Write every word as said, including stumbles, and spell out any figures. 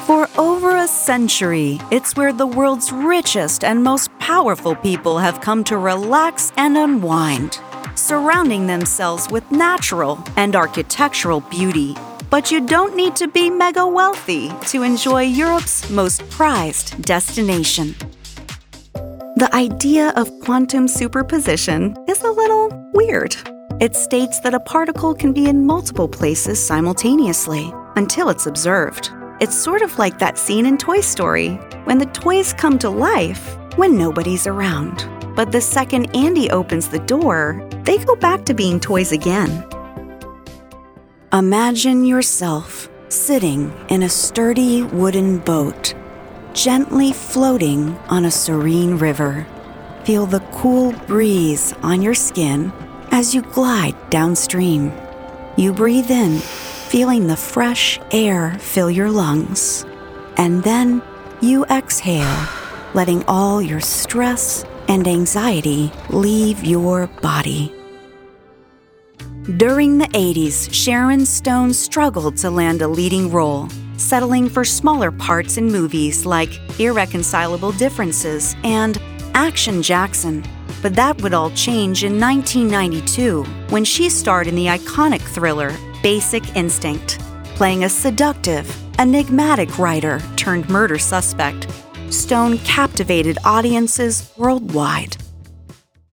For over a century, it's where the world's richest and most powerful people have come to relax and unwind, surrounding themselves with natural and architectural beauty. But you don't need to be mega wealthy to enjoy Europe's most prized destination. The idea of quantum superposition is a little weird. It states that a particle can be in multiple places simultaneously until it's observed. It's sort of like that scene in Toy Story, when the toys come to life when nobody's around. But the second Andy opens the door, they go back to being toys again. Imagine yourself sitting in a sturdy wooden boat, gently floating on a serene river. Feel the cool breeze on your skin as you glide downstream. You breathe in, feeling the fresh air fill your lungs. And then you exhale, letting all your stress and anxiety leave your body. During the eighties, Sharon Stone struggled to land a leading role, settling for smaller parts in movies like Irreconcilable Differences and Action Jackson. But that would all change in nineteen ninety-two, when she starred in the iconic thriller Basic Instinct, playing a seductive, enigmatic writer turned murder suspect. Stone captivated audiences worldwide.